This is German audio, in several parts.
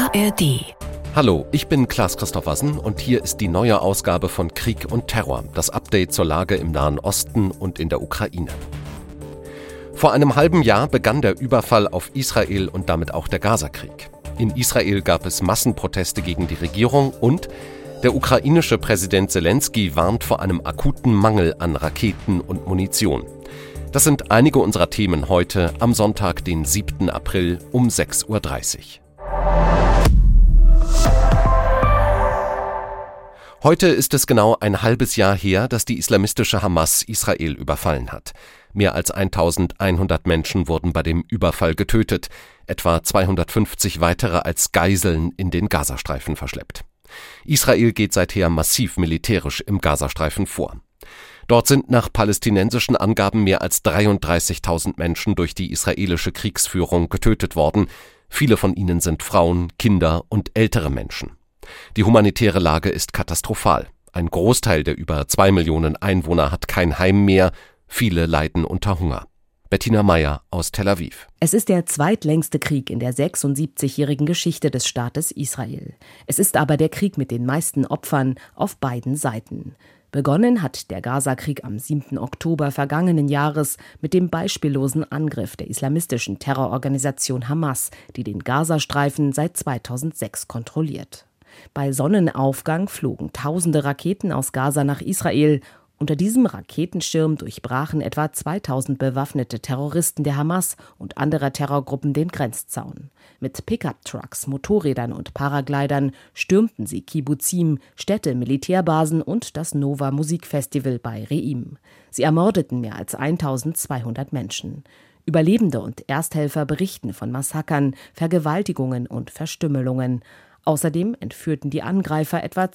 ARD. Hallo, ich bin Klaas Christophersen und hier ist die neue Ausgabe von Krieg und Terror, das Update zur Lage im Nahen Osten und in der Ukraine. Vor einem halben Jahr begann der Überfall auf Israel und damit auch der Gazakrieg. In Israel gab es Massenproteste gegen die Regierung und der ukrainische Präsident Selenskyj warnt vor einem akuten Mangel an Raketen und Munition. Das sind einige unserer Themen heute am Sonntag, den 7. April um 6:30 Uhr. Heute ist es genau ein halbes Jahr her, dass die islamistische Hamas Israel überfallen hat. Mehr als 1100 Menschen wurden bei dem Überfall getötet, etwa 250 weitere als Geiseln in den Gazastreifen verschleppt. Israel geht seither massiv militärisch im Gazastreifen vor. Dort sind nach palästinensischen Angaben mehr als 33.000 Menschen durch die israelische Kriegsführung getötet worden. Viele von ihnen sind Frauen, Kinder und ältere Menschen. Die humanitäre Lage ist katastrophal. Ein Großteil der über 2 Millionen Einwohner hat kein Heim mehr. Viele leiden unter Hunger. Bettina Meyer aus Tel Aviv. Es ist der zweitlängste Krieg in der 76-jährigen Geschichte des Staates Israel. Es ist aber der Krieg mit den meisten Opfern auf beiden Seiten. Begonnen hat der Gazakrieg am 7. Oktober vergangenen Jahres mit dem beispiellosen Angriff der islamistischen Terrororganisation Hamas, die den Gazastreifen seit 2006 kontrolliert. Bei Sonnenaufgang flogen tausende Raketen aus Gaza nach Israel. Unter diesem Raketenschirm durchbrachen etwa 2000 bewaffnete Terroristen der Hamas und anderer Terrorgruppen den Grenzzaun. Mit Pickup-Trucks, Motorrädern und Paraglidern stürmten sie Kibbuzim, Städte, Militärbasen und das Nova Musikfestival bei Reim. Sie ermordeten mehr als 1200 Menschen. Überlebende und Ersthelfer berichten von Massakern, Vergewaltigungen und Verstümmelungen. Außerdem entführten die Angreifer etwa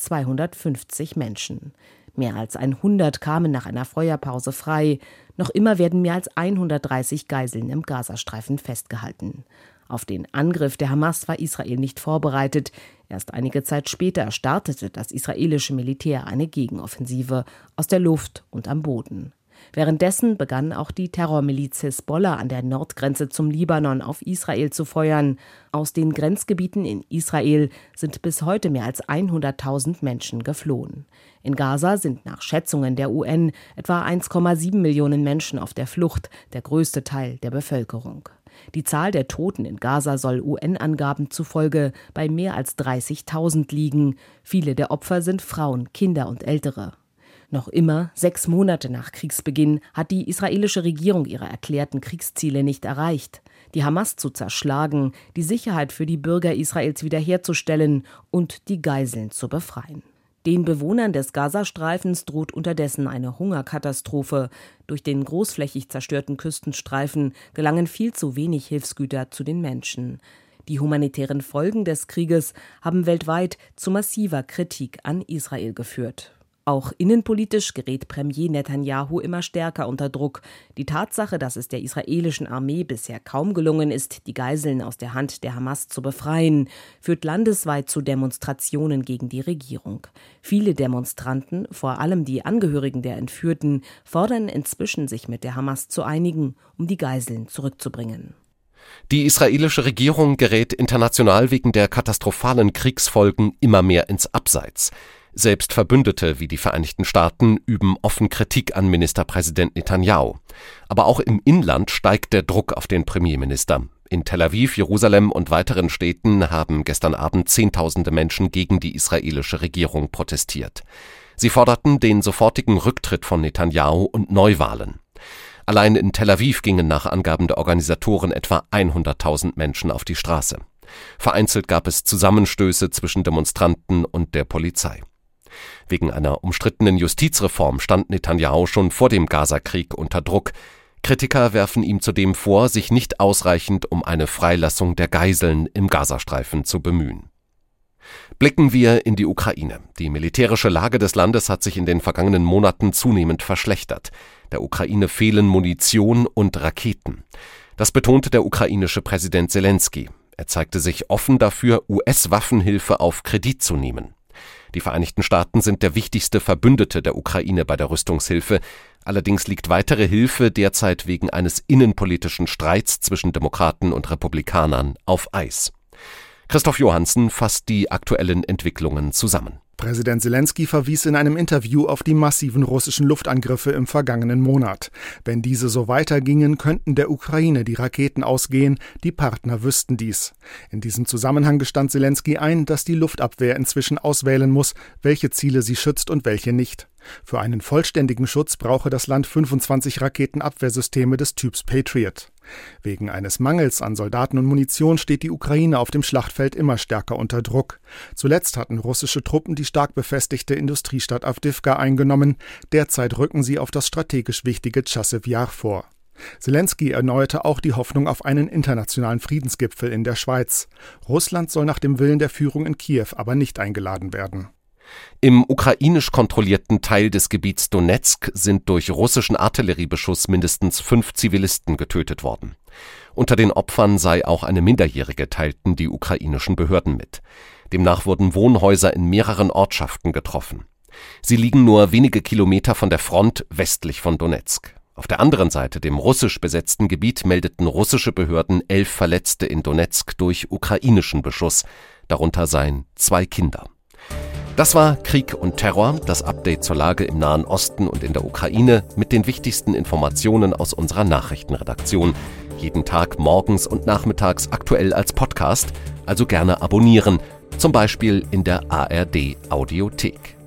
250 Menschen. Mehr als 100 kamen nach einer Feuerpause frei. Noch immer werden mehr als 130 Geiseln im Gazastreifen festgehalten. Auf den Angriff der Hamas war Israel nicht vorbereitet. Erst einige Zeit später startete das israelische Militär eine Gegenoffensive aus der Luft und am Boden. Währenddessen begann auch die Terrormiliz Hisbollah an der Nordgrenze zum Libanon auf Israel zu feuern. Aus den Grenzgebieten in Israel sind bis heute mehr als 100.000 Menschen geflohen. In Gaza sind nach Schätzungen der UN etwa 1,7 Millionen Menschen auf der Flucht, der größte Teil der Bevölkerung. Die Zahl der Toten in Gaza soll UN-Angaben zufolge bei mehr als 30.000 liegen. Viele der Opfer sind Frauen, Kinder und Ältere. Noch immer, 6 Monate nach Kriegsbeginn, hat die israelische Regierung ihre erklärten Kriegsziele nicht erreicht. Die Hamas zu zerschlagen, die Sicherheit für die Bürger Israels wiederherzustellen und die Geiseln zu befreien. Den Bewohnern des Gazastreifens droht unterdessen eine Hungerkatastrophe. Durch den großflächig zerstörten Küstenstreifen gelangen viel zu wenig Hilfsgüter zu den Menschen. Die humanitären Folgen des Krieges haben weltweit zu massiver Kritik an Israel geführt. Auch innenpolitisch gerät Premier Netanyahu immer stärker unter Druck. Die Tatsache, dass es der israelischen Armee bisher kaum gelungen ist, die Geiseln aus der Hand der Hamas zu befreien, führt landesweit zu Demonstrationen gegen die Regierung. Viele Demonstranten, vor allem die Angehörigen der Entführten, fordern inzwischen, sich mit der Hamas zu einigen, um die Geiseln zurückzubringen. Die israelische Regierung gerät international wegen der katastrophalen Kriegsfolgen immer mehr ins Abseits. Selbst Verbündete wie die Vereinigten Staaten üben offen Kritik an Ministerpräsident Netanyahu. Aber auch im Inland steigt der Druck auf den Premierminister. In Tel Aviv, Jerusalem und weiteren Städten haben gestern Abend Zehntausende Menschen gegen die israelische Regierung protestiert. Sie forderten den sofortigen Rücktritt von Netanyahu und Neuwahlen. Allein in Tel Aviv gingen nach Angaben der Organisatoren etwa 100.000 Menschen auf die Straße. Vereinzelt gab es Zusammenstöße zwischen Demonstranten und der Polizei. Wegen einer umstrittenen Justizreform stand Netanyahu schon vor dem Gazakrieg unter Druck. Kritiker werfen ihm zudem vor, sich nicht ausreichend um eine Freilassung der Geiseln im Gazastreifen zu bemühen. Blicken wir in die Ukraine. Die militärische Lage des Landes hat sich in den vergangenen Monaten zunehmend verschlechtert. Der Ukraine fehlen Munition und Raketen. Das betonte der ukrainische Präsident Selenskyj. Er zeigte sich offen dafür, US-Waffenhilfe auf Kredit zu nehmen. Die Vereinigten Staaten sind der wichtigste Verbündete der Ukraine bei der Rüstungshilfe. Allerdings liegt weitere Hilfe derzeit wegen eines innenpolitischen Streits zwischen Demokraten und Republikanern auf Eis. Christoph Johansen fasst die aktuellen Entwicklungen zusammen. Präsident Selenskyj verwies in einem Interview auf die massiven russischen Luftangriffe im vergangenen Monat. Wenn diese so weitergingen, könnten der Ukraine die Raketen ausgehen, die Partner wüssten dies. In diesem Zusammenhang gestand Selenskyj ein, dass die Luftabwehr inzwischen auswählen muss, welche Ziele sie schützt und welche nicht. Für einen vollständigen Schutz brauche das Land 25 Raketenabwehrsysteme des Typs Patriot. Wegen eines Mangels an Soldaten und Munition steht die Ukraine auf dem Schlachtfeld immer stärker unter Druck. Zuletzt hatten russische Truppen die stark befestigte Industriestadt Awdijiwka eingenommen. Derzeit rücken sie auf das strategisch wichtige Chasiv Yar vor. Selenskyj erneuerte auch die Hoffnung auf einen internationalen Friedensgipfel in der Schweiz. Russland soll nach dem Willen der Führung in Kiew aber nicht eingeladen werden. Im ukrainisch kontrollierten Teil des Gebiets Donezk sind durch russischen Artilleriebeschuss mindestens 5 Zivilisten getötet worden. Unter den Opfern sei auch eine Minderjährige, teilten die ukrainischen Behörden mit. Demnach wurden Wohnhäuser in mehreren Ortschaften getroffen. Sie liegen nur wenige Kilometer von der Front westlich von Donezk. Auf der anderen Seite, dem russisch besetzten Gebiet, meldeten russische Behörden 11 Verletzte in Donezk durch ukrainischen Beschuss. Darunter seien 2 Kinder. Das war Krieg und Terror, das Update zur Lage im Nahen Osten und in der Ukraine mit den wichtigsten Informationen aus unserer Nachrichtenredaktion. Jeden Tag morgens und nachmittags aktuell als Podcast, also gerne abonnieren, zum Beispiel in der ARD Audiothek.